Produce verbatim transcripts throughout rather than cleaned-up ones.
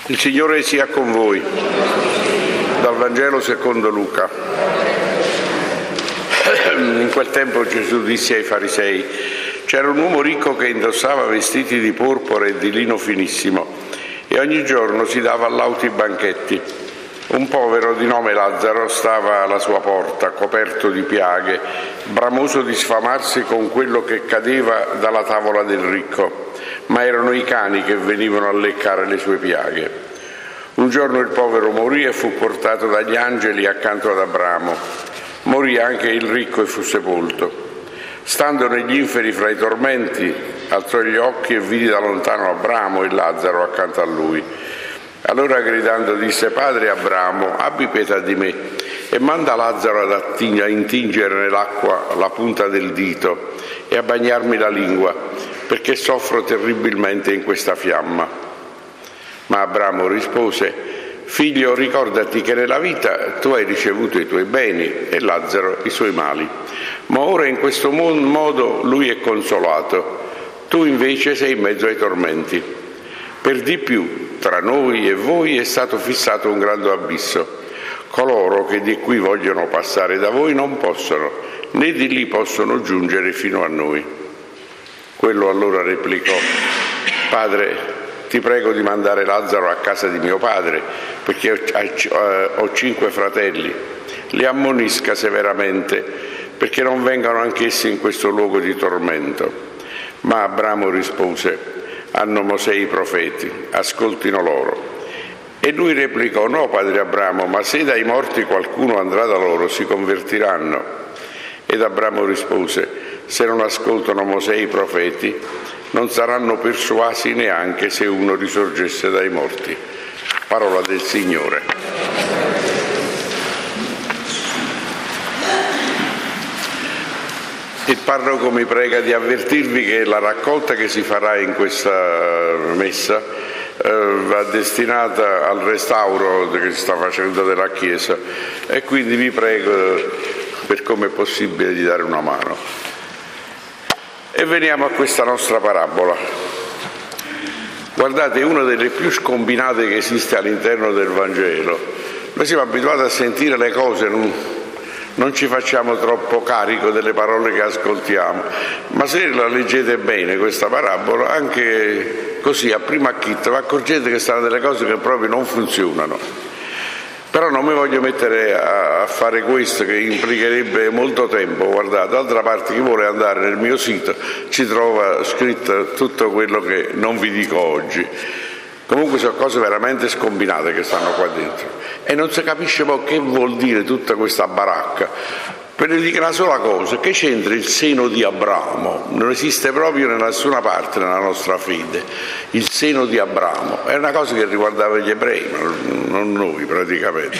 Il Signore sia con voi. Dal Vangelo secondo Luca. In quel tempo Gesù disse ai farisei: c'era un uomo ricco che indossava vestiti di porpora e di lino finissimo e ogni giorno si dava lauti banchetti. Un povero di nome Lazzaro stava alla sua porta, coperto di piaghe, bramoso di sfamarsi con quello che cadeva dalla tavola del ricco, ma erano i cani che venivano a leccare le sue piaghe. Un giorno il povero morì e fu portato dagli angeli accanto ad Abramo. Morì anche il ricco e fu sepolto. Stando negli inferi fra i tormenti, alzò gli occhi e vidi da lontano Abramo e Lazzaro accanto a lui. Allora gridando disse: Padre Abramo, abbi pietà di me e manda Lazzaro ad atting- a intingere nell'acqua la punta del dito e a bagnarmi la lingua, perché soffro terribilmente in questa fiamma. Ma Abramo rispose: Figlio, ricordati che nella vita tu hai ricevuto i tuoi beni e Lazzaro i suoi mali, ma ora in questo modo lui è consolato, tu invece sei in mezzo ai tormenti. Per di più, tra noi e voi è stato fissato un grande abisso. Coloro che di qui vogliono passare da voi non possono, né di lì possono giungere fino a noi. Quello allora replicò: Padre, ti prego di mandare Lazzaro a casa di mio padre, perché ho cinque fratelli. Li ammonisca severamente, perché non vengano anch'essi in questo luogo di tormento. Ma Abramo rispose: hanno Mosè i profeti, ascoltino loro. E lui replicò: no, padre Abramo, ma se dai morti qualcuno andrà da loro, si convertiranno. Ed Abramo rispose: se non ascoltano Mosè i profeti, non saranno persuasi neanche se uno risorgesse dai morti. Parola del Signore. Il parroco mi prega di avvertirvi che la raccolta che si farà in questa messa eh, va destinata al restauro che si sta facendo della chiesa, e quindi vi prego, per come è possibile, di dare una mano. E veniamo a questa nostra parabola. Guardate, è una delle più scombinate che esiste all'interno del Vangelo. Noi siamo abituati a sentire le cose, non, non ci facciamo troppo carico delle parole che ascoltiamo, ma se la leggete bene questa parabola, anche così a prima acchito, vi accorgete che sono delle cose che proprio non funzionano. Però non mi voglio mettere a fare questo, che implicherebbe molto tempo. Guardate, d'altra parte, chi vuole andare nel mio sito ci trova scritto tutto quello che non vi dico oggi. Comunque sono cose veramente scombinate che stanno qua dentro e non si capisce poi che vuol dire tutta questa baracca. Per dire una sola cosa: che c'entra il seno di Abramo? Non esiste proprio in nessuna parte nella nostra fede il seno di Abramo, è una cosa che riguardava gli ebrei, non noi praticamente.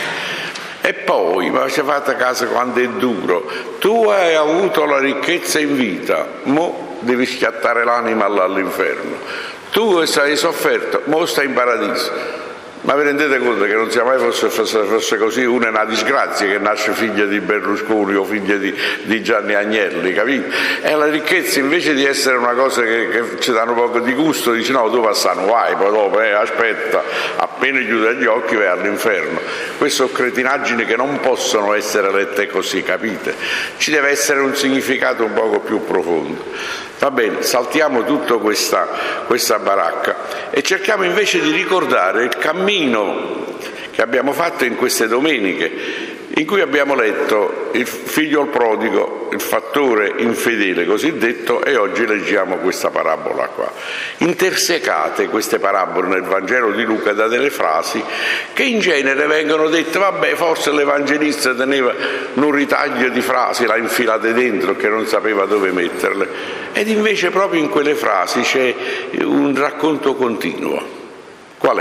E poi, ma ci fate caso quando è duro: tu hai avuto la ricchezza in vita, mo devi schiattare l'anima all'inferno. Tu hai sofferto, mo stai in paradiso. Ma vi rendete conto che non sia mai fosse, fosse, fosse così? Una è una disgrazia che nasce figlia di Berlusconi o figlia di, di Gianni Agnelli, capite? E la ricchezza, invece di essere una cosa che, che ci danno poco di gusto, dice: no, tu passano, vai, poi dopo, eh, aspetta, appena chiude gli occhi vai all'inferno. Queste sono cretinaggini che non possono essere lette così, capite? Ci deve essere un significato un poco più profondo. Va bene, saltiamo tutta questa, questa baracca e cerchiamo invece di ricordare il cammino che abbiamo fatto in queste domeniche, in cui abbiamo letto il figlio prodigo, il fattore infedele cosiddetto, e oggi leggiamo questa parabola qua. Intersecate queste parabole nel Vangelo di Luca da delle frasi che in genere vengono dette: vabbè, forse l'evangelista teneva un ritaglio di frasi, l'ha infilate dentro che non sapeva dove metterle, ed invece proprio in quelle frasi c'è un racconto continuo. Qual è?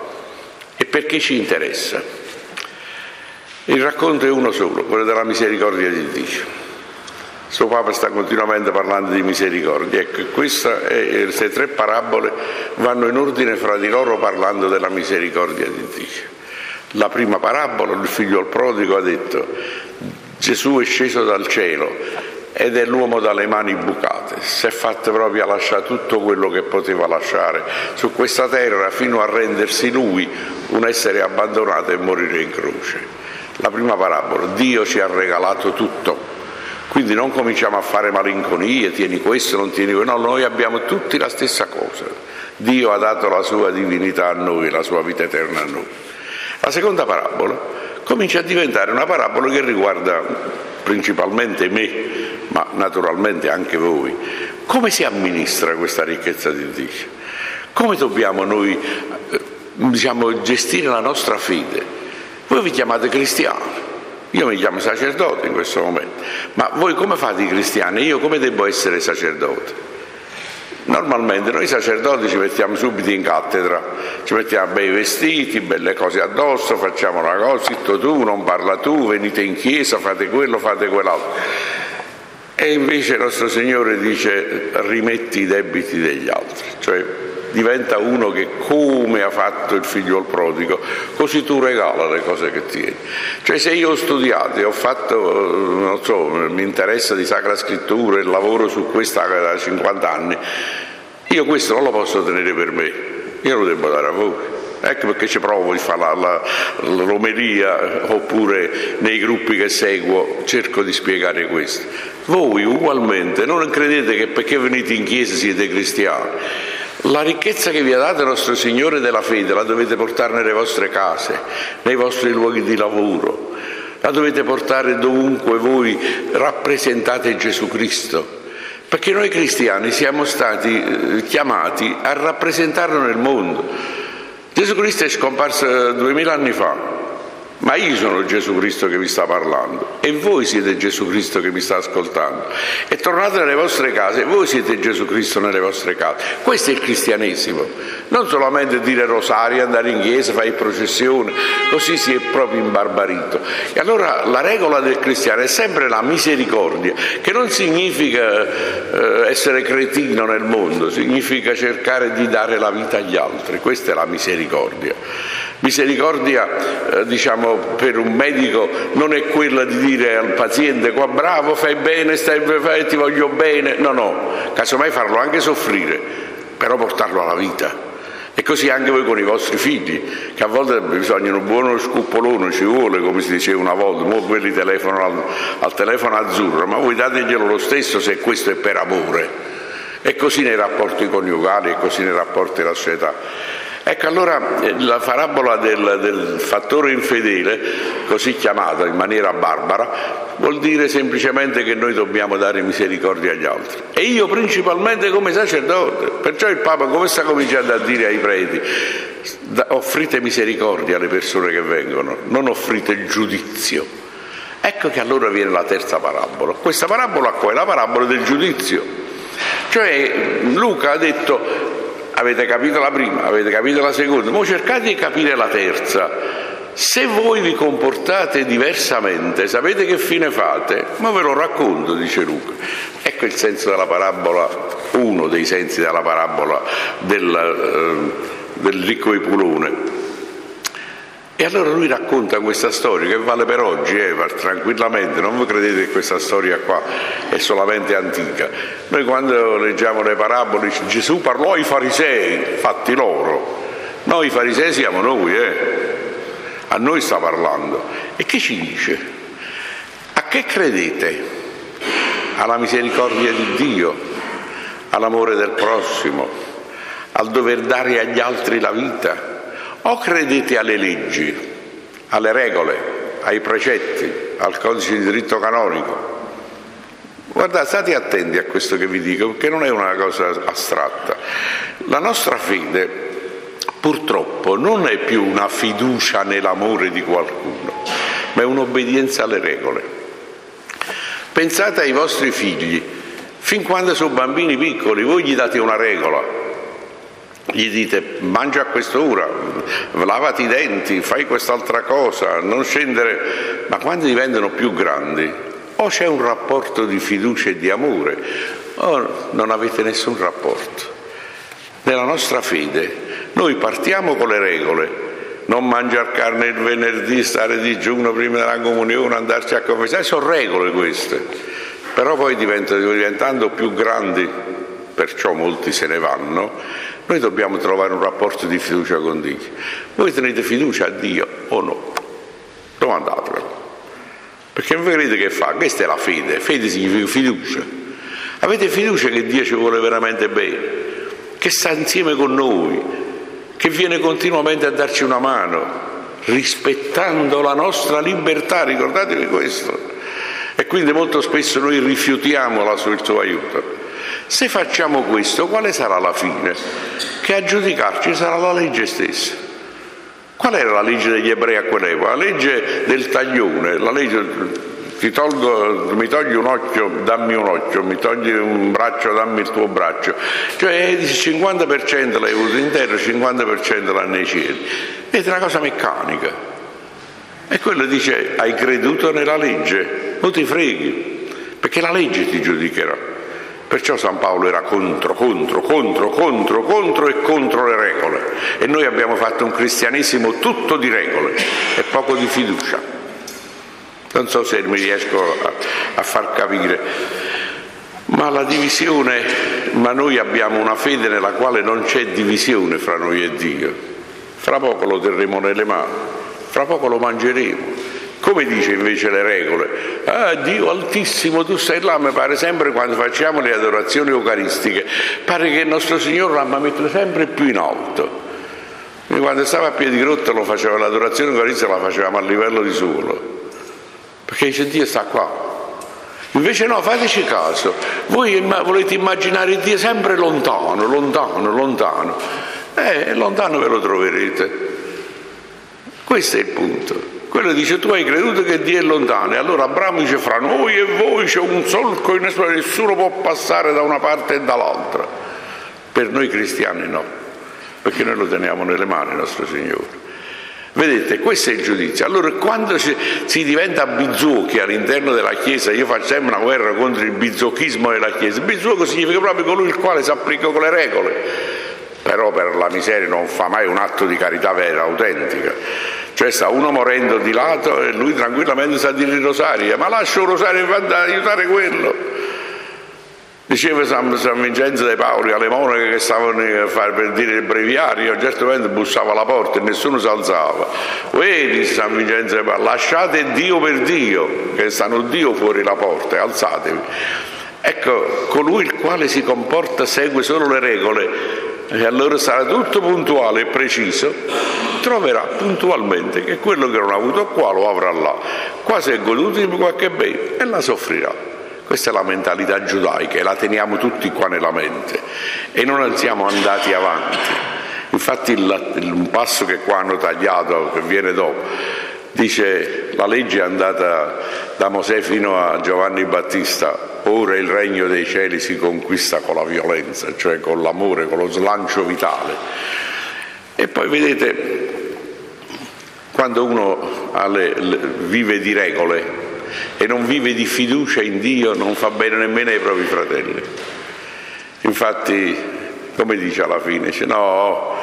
E perché ci interessa? Il racconto è uno solo, quello della misericordia di Dio. Suo Papa sta continuamente parlando di misericordia. Ecco, queste tre parabole vanno in ordine fra di loro parlando della misericordia di Dio. La prima parabola, il figlio prodigo, ha detto: Gesù è sceso dal cielo ed è l'uomo dalle mani bucate, si è fatto proprio a lasciare tutto quello che poteva lasciare su questa terra fino a rendersi lui un essere abbandonato e morire in croce. La prima parabola: Dio ci ha regalato tutto, quindi non cominciamo a fare malinconie, tieni questo, non tieni quello, no, noi abbiamo tutti la stessa cosa. Dio ha dato la sua divinità a noi, la sua vita eterna a noi. La seconda parabola comincia a diventare una parabola che riguarda principalmente me, ma naturalmente anche voi. Come si amministra questa ricchezza di Dio? Come dobbiamo noi diciamo, gestire la nostra fede? Voi vi chiamate cristiani, io mi chiamo sacerdote in questo momento, ma voi come fate i cristiani? Io come devo essere sacerdote? Normalmente noi sacerdoti ci mettiamo subito in cattedra, ci mettiamo bei vestiti, belle cose addosso, facciamo una cosa, zitto tu, non parla tu, venite in chiesa, fate quello, fate quell'altro. E invece il nostro Signore dice: rimetti i debiti degli altri, cioè diventa uno che, come ha fatto il figliol prodigo, così tu regala le cose che tieni. Cioè, se io ho studiato e ho fatto, non so, mi interessa di Sacra Scrittura e lavoro su questa da cinquanta anni, io questo non lo posso tenere per me, io lo devo dare a voi. Ecco perché ci provo a fare la, la, la romeria, oppure nei gruppi che seguo cerco di spiegare questo. Voi ugualmente non credete che perché venite in chiesa siete cristiani. La ricchezza che vi ha dato il nostro Signore della fede la dovete portare nelle vostre case, nei vostri luoghi di lavoro, la dovete portare dovunque voi rappresentate Gesù Cristo, perché noi cristiani siamo stati chiamati a rappresentarlo nel mondo. Gesù Cristo è scomparso duemila anni fa, ma io sono Gesù Cristo che vi sta parlando e voi siete Gesù Cristo che mi sta ascoltando. E tornate nelle vostre case, voi siete Gesù Cristo nelle vostre case. Questo è il cristianesimo, non solamente dire rosario, andare in chiesa, fare processione, così si è proprio imbarbarito. E allora la regola del cristiano è sempre la misericordia, che non significa eh, essere cretino nel mondo, significa cercare di dare la vita agli altri. Questa è la misericordia. Misericordia, eh, diciamo, per un medico non è quella di dire al paziente: qua bravo, fai bene, stai bene, ti voglio bene. No, no, casomai farlo anche soffrire, però portarlo alla vita. E così anche voi con i vostri figli, che a volte bisogna un buono scuppolone, ci vuole, come si diceva una volta, mo quelli telefonano al, al telefono azzurro, ma voi dateglielo lo stesso se questo è per amore. E così nei rapporti coniugali, e così nei rapporti della società. Ecco, allora la parabola del, del fattore infedele, così chiamata in maniera barbara, vuol dire semplicemente che noi dobbiamo dare misericordia agli altri. E io principalmente come sacerdote. Perciò il Papa come sta cominciando a dire ai preti: offrite misericordia alle persone che vengono, non offrite il giudizio. Ecco che allora viene la terza parabola. Questa parabola qua è la parabola del giudizio. Cioè Luca ha detto: avete capito la prima, avete capito la seconda, ma cercate di capire la terza. Se voi vi comportate diversamente, sapete che fine fate? Ma ve lo racconto, dice Luca. Ecco il senso della parabola, uno dei sensi della parabola del, eh, del ricco Epulone. E allora lui racconta questa storia che vale per oggi, eh, tranquillamente, non voi credete che questa storia qua è solamente antica. Noi quando leggiamo le parabole, Gesù parlò ai farisei, fatti loro. Noi farisei siamo noi, eh. A noi sta parlando. E che ci dice? A che credete? Alla misericordia di Dio, all'amore del prossimo, al dover dare agli altri la vita? O credete alle leggi, alle regole, ai precetti, al codice di diritto canonico? Guardate, state attenti a questo che vi dico, perché non è una cosa astratta. La nostra fede, purtroppo, non è più una fiducia nell'amore di qualcuno, ma è un'obbedienza alle regole. Pensate ai vostri figli, fin quando sono bambini piccoli, voi gli date una regola. Gli dite: mangia a quest'ora, lavati i denti, fai quest'altra cosa, non scendere. Ma quando diventano più grandi, o c'è un rapporto di fiducia e di amore, o non avete nessun rapporto. Nella nostra fede noi partiamo con le regole: non mangiare carne il venerdì, stare digiuno prima della comunione, andarci a confessare, sono regole queste. però poi diventando più grandi, perciò molti se ne vanno, noi dobbiamo trovare un rapporto di fiducia con Dio. Voi tenete fiducia a Dio o no? Domandatevelo. Perché non vedete che fa? Questa è la fede. Fede significa fiducia. Avete fiducia che Dio ci vuole veramente bene, che sta insieme con noi, che viene continuamente a darci una mano, rispettando la nostra libertà, ricordatevi questo. E quindi molto spesso noi rifiutiamo la sua, il suo aiuto. Se facciamo questo, quale sarà la fine? Che a giudicarci sarà la legge stessa. Qual era la legge degli ebrei a quell'epoca? La legge del taglione, la legge ti tolgo, mi togli un occhio, dammi un occhio, mi togli un braccio, dammi il tuo braccio. Cioè il cinquanta per cento l'hai avuto in terra, il cinquanta per cento l'ha nei cieli. Vedete, è una cosa meccanica. E quello dice, hai creduto nella legge, non ti freghi, perché la legge ti giudicherà. Perciò San Paolo era contro, contro, contro, contro, contro e contro le regole. E noi abbiamo fatto un cristianesimo tutto di regole e poco di fiducia. Non so se mi riesco a, a far capire, ma la divisione, ma noi abbiamo una fede nella quale non c'è divisione fra noi e Dio. Fra poco lo terremo nelle mani, fra poco lo mangeremo. Come dice invece le regole? Ah, Dio altissimo, tu stai là, mi pare sempre quando facciamo le adorazioni eucaristiche, pare che il nostro Signore la mette sempre più in alto. E quando stava a piedi grotta lo faceva, l'adorazione eucaristica la facevamo a livello di suolo. Perché dice Dio sta qua. Invece no, fateci caso, voi volete immaginare Dio sempre lontano, lontano, lontano. Eh, lontano ve lo troverete. Questo è il punto. Quello dice, tu hai creduto che Dio è lontano, e allora Abramo dice, fra noi e voi c'è un solco inesplorabile, nessuno può passare da una parte e dall'altra. Per noi cristiani no, perché noi lo teniamo nelle mani il nostro Signore. Vedete, questo è il giudizio. Allora quando si, si diventa bizuocchi all'interno della Chiesa, io faccio sempre una guerra contro il bizuocchismo della Chiesa. Bizuocco significa proprio colui il quale si applica con le regole, però per la miseria non fa mai un atto di carità vera, autentica. Cioè sta uno morendo di lato e lui tranquillamente sa dire il rosario, ma lascia un rosario per aiutare quello. Diceva San, San Vincenzo de Paoli alle monache che stavano a fare per dire il breviario, a un certo momento bussava alla porta e nessuno si alzava. Vedi San Vincenzo de Paoli, lasciate Dio per Dio, che stanno Dio fuori la porta, e alzatevi. Ecco, colui il quale si comporta segue solo le regole, e allora sarà tutto puntuale e preciso, troverà puntualmente che quello che non ha avuto qua lo avrà là. Qua si è goduto di qualche bene e la soffrirà. Questa è la mentalità giudaica e la teniamo tutti qua nella mente e non siamo andati avanti. Infatti il, il, un passo che qua hanno tagliato, che viene dopo, dice la legge è andata da Mosè fino a Giovanni Battista, ora il regno dei cieli si conquista con la violenza, cioè con l'amore, con lo slancio vitale. E poi vedete, quando uno ha le, le, vive di regole e non vive di fiducia in Dio, non fa bene nemmeno ai propri fratelli. Infatti, come dice alla fine, dice no,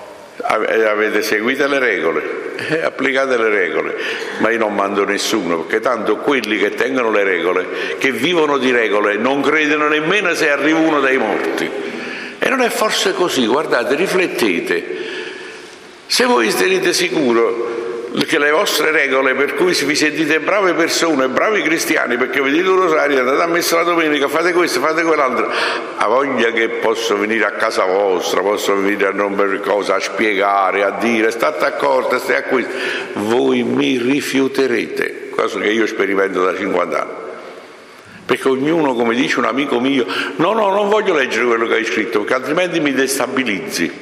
avete seguito le regole, eh, applicate le regole, ma io non mando nessuno, perché tanto quelli che tengono le regole, che vivono di regole, non credono nemmeno se arriva uno dai morti. E non è forse così? Guardate, riflettete. Se voi tenete sicuro che le vostre regole per cui vi sentite brave persone, bravi cristiani, perché vedete il rosario, andate a messa la domenica, fate questo, fate quell'altro, ha voglia che posso venire a casa vostra, posso venire a non per cosa, a spiegare, a dire state accorte, state a questo, voi mi rifiuterete, cosa che io sperimento da cinquanta anni. Perché ognuno, come dice un amico mio, no, no, non voglio leggere quello che hai scritto, perché altrimenti mi destabilizzi.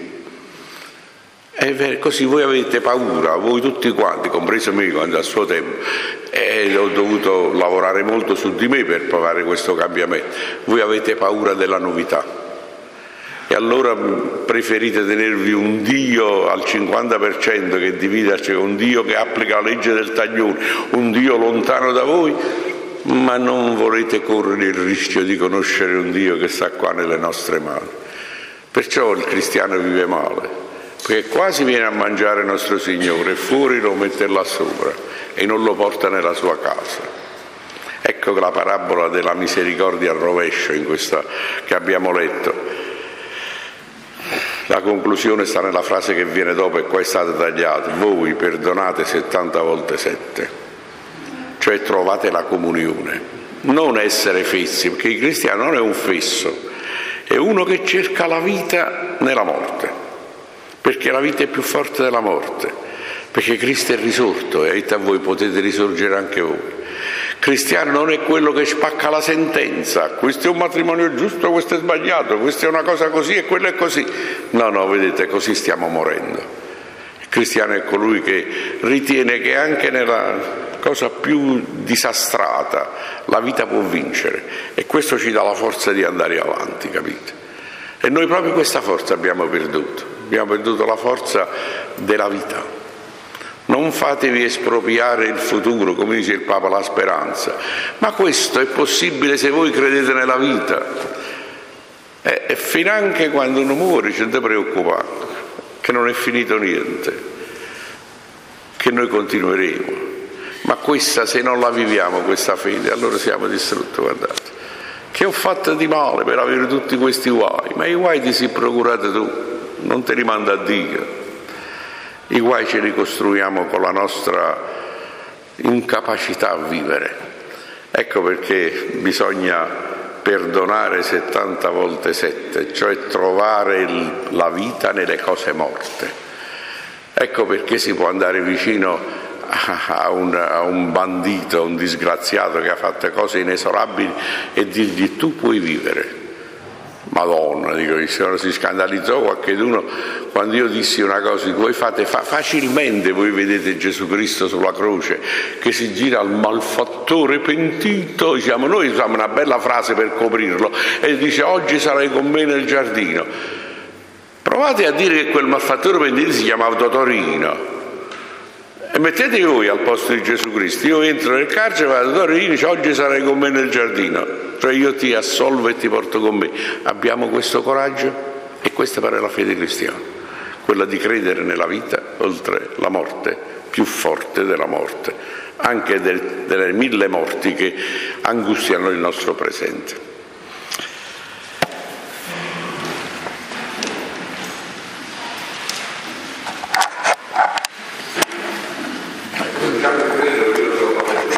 E così voi avete paura, voi tutti quanti, compreso me quando al suo tempo, e ho dovuto lavorare molto su di me per provare questo cambiamento. Voi avete paura della novità e allora preferite tenervi un Dio al cinquanta per cento che dividerci con un Dio che applica la legge del taglione, un Dio lontano da voi, ma non volete correre il rischio di conoscere un Dio che sta qua nelle nostre mani. Perciò il cristiano vive male, perché quasi viene a mangiare il nostro Signore e fuori lo mette là sopra e non lo porta nella sua casa. Ecco la parabola della misericordia al rovescio in questa che abbiamo letto. La conclusione sta nella frase che viene dopo e qua è stata tagliata: voi perdonate settanta volte sette, cioè trovate la comunione, non essere fessi, perché il cristiano non è un fesso, è uno che cerca la vita nella morte, perché la vita è più forte della morte, perché Cristo è risorto e a voi potete risorgere anche voi. Cristiano non è quello che spacca la sentenza: questo è un matrimonio giusto, questo è sbagliato, questa è una cosa così e quello è così. No, no, vedete, così stiamo morendo. Il cristiano è colui che ritiene che anche nella cosa più disastrata la vita può vincere, e questo ci dà la forza di andare avanti, capite? E noi proprio questa forza abbiamo perduto, abbiamo perduto la forza della vita. Non fatevi espropriare il futuro, come dice il Papa, la speranza. Ma questo è possibile se voi credete nella vita. E, e finanche quando uno muore ci deve preoccupare, che non è finito niente, che noi continueremo. Ma questa, se non la viviamo, questa fede, allora siamo distrutti. Guardate, che ho fatto di male per avere tutti questi guai? Ma i guai ti si procurate tu, non te li manda Dio. I guai ce li costruiamo con la nostra incapacità a vivere. Ecco perché bisogna perdonare settanta volte sette, cioè trovare il, la vita nelle cose morte. Ecco perché si può andare vicino a un, a un bandito, a un disgraziato che ha fatto cose inesorabili e dirgli: tu puoi vivere. Madonna, dico, il Signore si scandalizzò qualcheduno quando io dissi una cosa: voi fate fa- facilmente, voi vedete Gesù Cristo sulla croce che si gira al malfattore pentito, diciamo, noi usiamo una bella frase per coprirlo e dice: oggi sarai con me nel giardino. Provate a dire che quel malfattore pentito si chiamava Totorino e mettete voi al posto di Gesù Cristo. Io entro nel carcere, vado a Totorino, dice: oggi sarai con me nel giardino, cioè io ti assolvo e ti porto con me. Abbiamo questo coraggio? E questa pare la fede cristiana, quella di credere nella vita oltre la morte, più forte della morte, anche del, delle mille morti che angustiano il nostro presente.